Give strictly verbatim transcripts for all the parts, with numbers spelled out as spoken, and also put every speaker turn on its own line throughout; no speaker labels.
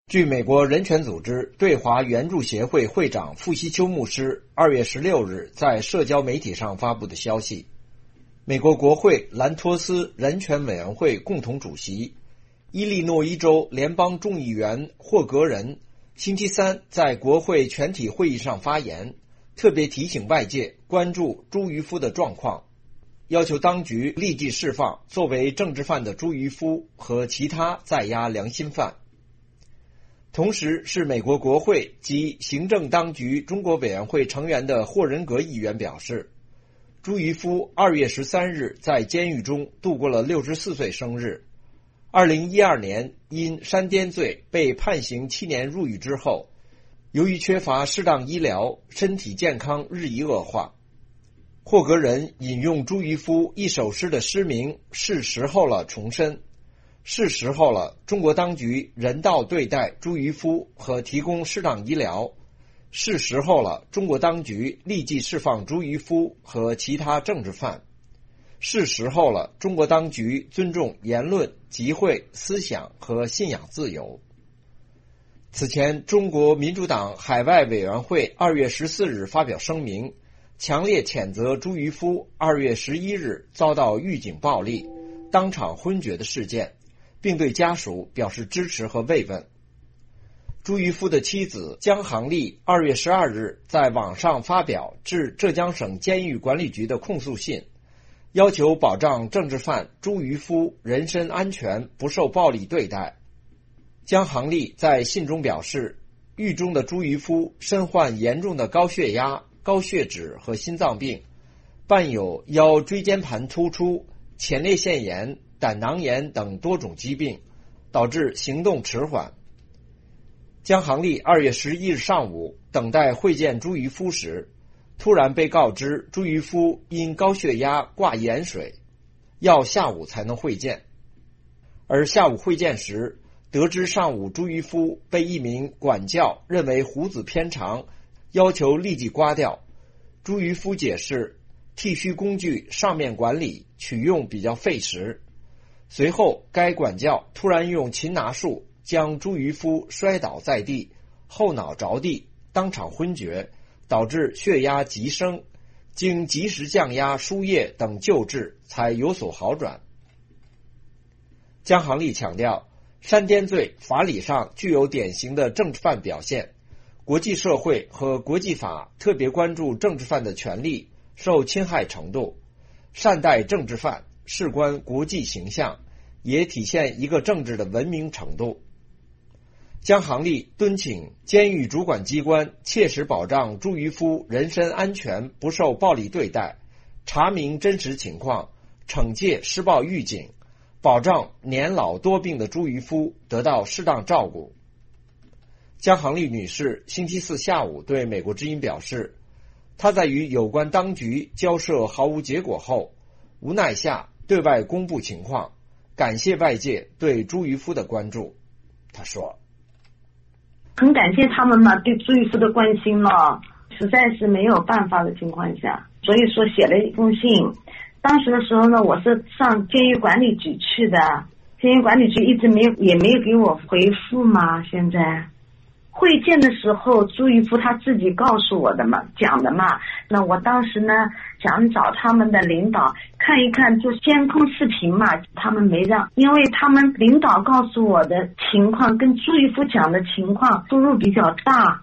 据美国人权组织对华援助协会会长傅西秋牧师二月十六日在社交媒体上发布的消息，美国国会兰托斯人权委员会共同主席、伊利诺伊州联邦众议员霍格仁星期三在国会全体会议上发言，特别提醒外界关注朱渔夫的状况，要求当局立即释放作为政治犯的朱渔夫和其他在押良心犯。同时是美国国会及行政当局中国委员会成员的霍仁格议员表示，朱渔夫二月十三日在监狱中度过了六十四岁生日。二零一二年因煽颠罪被判刑七年入狱之后，由于缺乏适当医疗，身体健康日益恶化。霍格仁引用朱渔夫一首诗的诗名是时候了重申，是时候了中国当局人道对待朱渔夫和提供适当医疗，是时候了中国当局立即释放朱渔夫和其他政治犯，是时候了中国当局尊重言论、集会、思想和信仰自由。此前，中国民主党海外委员会二月十四日发表声明，强烈谴责朱渔夫二月十一日遭到狱警暴力、当场昏厥的事件，并对家属表示支持和慰问。朱渔夫的妻子江航丽二月十二日在网上发表致浙江省监狱管理局的控诉信，要求保障政治犯朱渔夫人身安全，不受暴力对待。江航丽在信中表示，狱中的朱渔夫身患严重的高血压、高血脂和心脏病，伴有腰椎间盘突出、前列腺炎、胆囊炎等多种疾病，导致行动迟缓。江航丽二月十一日上午等待会见朱渔夫时，突然被告知朱渔夫因高血压挂盐水，要下午才能会见。而下午会见时，得知上午朱渔夫被一名管教认为胡子偏长，要求立即刮掉。朱渔夫解释，剃须工具上面管理取用比较费时。随后该管教突然用擒拿术将朱渔夫摔倒在地，后脑着地，当场昏厥，导致血压急升，经及时降压、输液等救治才有所好转。江航丽强调，煽颠罪法理上具有典型的政治犯表现，国际社会和国际法特别关注政治犯的权利受侵害程度，善待政治犯事关国际形象，也体现一个政治的文明程度。江航丽敦请监狱主管机关切实保障朱渔夫人身安全，不受暴力对待，查明真实情况，惩戒施暴狱警，保障年老多病的朱渔夫得到适当照顾。江航丽女士星期四下午对美国之音表示，她在与有关当局交涉毫无结果后，无奈下对外公布情况，感谢外界对朱渔夫的关注。她说，
很感谢他们嘛对朱渔夫的关心了，实在是没有办法的情况下，所以说写了一封信。当时的时候呢，我是上监狱管理局去的，监狱管理局一直没有也没有给我回复嘛。现在会见的时候，朱渔夫他自己告诉我的嘛，讲的嘛。那我当时呢想找他们的领导看一看，就监控视频嘛，他们没让，因为他们领导告诉我的情况跟朱渔夫讲的情况出入比较大。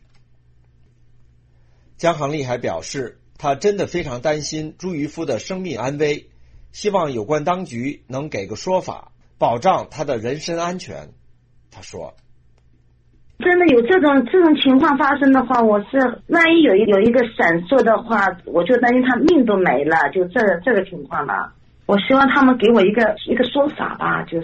江航丽还表示，他真的非常担心朱渔夫的生命安危，希望有关当局能给个说法，保障他的人身安全。他说，
真的有这种这种情况发生的话，我是万一有一有一个闪烁的话，我就担心他命都没了，就这这个情况了。我希望他们给我一个一个说法吧，就是。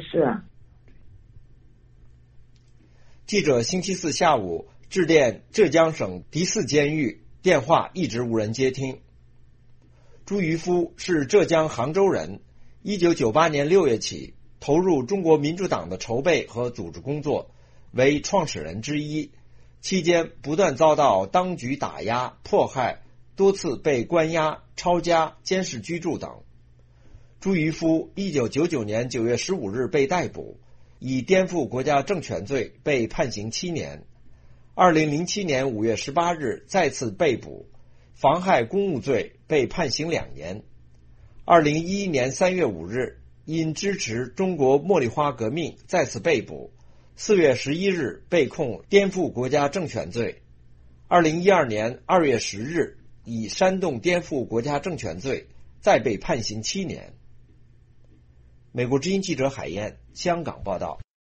记者星期四下午致电浙江省第四监狱，电话一直无人接听。朱渔夫是浙江杭州人，一九九八年六月起投入中国民主党的筹备和组织工作，为创始人之一，期间不断遭到当局打压、迫害，多次被关押、抄家、监视居住等。朱渔夫一九九九年九月十五日被逮捕， 以颠覆国家政权罪被判刑七年。二零零七年五月十八日再次被捕，妨害公务罪被判刑两年。二零一一年三月五日，因支持中国茉莉花革命再次被捕，四月十一日被控颠覆国家政权罪。二零一二年二月十日，以煽动颠覆国家政权罪再被判刑七年。美国之音记者海燕，香港报道。